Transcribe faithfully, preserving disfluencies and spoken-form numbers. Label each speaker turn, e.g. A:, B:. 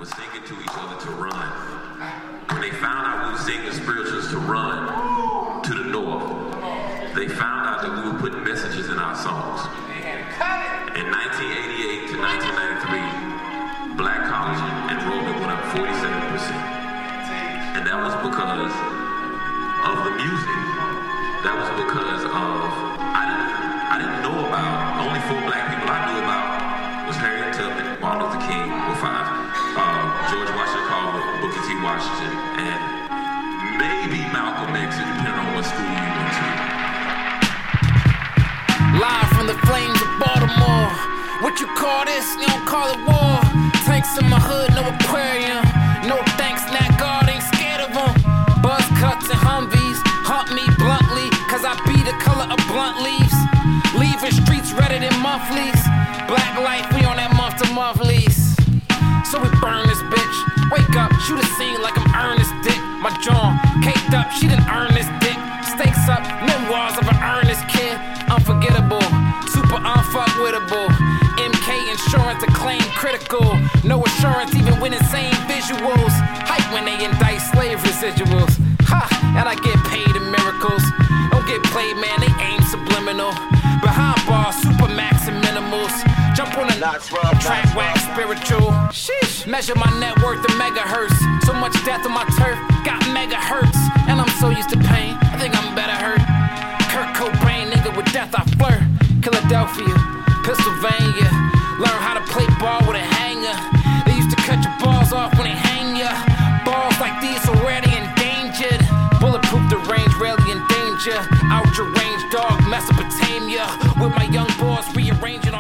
A: was singing to each other to run. When they found out we were singing the spirituals to run to the north, they found out that we were putting messages in our songs. In nineteen eighty-eight to nineteen ninety-three, black college enrollment went up forty-seven percent. And that was because of the music. That was because of, I didn't, I didn't know about, the only four black people I knew about was Harriet Tubman, Martin Luther King, were five, uh, George Washington Carver, Booker T. Washington, and maybe Malcolm X, depending on what school you went to.
B: Live from the flames of Baltimore. What you call this? You don't call it war. Tanks in my hood, no aquarium. No thanks, Nat God ain't scared of them. Buzz cuts and Humvees hunt me bluntly, cause I be the color of blunt leaves. Leaving streets redder than monthlies. Black life, we on that month to month lease. So we burn this bitch. Wake up, shoot a scene like I'm Ernest Dick. My jaw caked up, she done earn this dick. Stakes up, memoirs of an earnest kid. Unforgettable, super unfuckwittable. M K insurance to claim critical. No assurance even when insane visuals. Hype when they indict slave residuals. Ha, and I get paid in miracles. Don't get played, man, they aim subliminal. Behind bars, super max and minimals. Jump on the track, wax spiritual. Sheesh. Measure my net worth in megahertz. So much death on my turf, got megahertz. And I'm so used to pain, I think I'm better hurt. Kurt Cobain, nigga, with death I flirt. Philadelphia, Pennsylvania. Learn how to play ball with a hanger. They used to cut your balls off when they hang ya. Balls like these already endangered. Bulletproof the range, rarely in danger. Out your range, dog, Mesopotamia. With my young boys rearranging.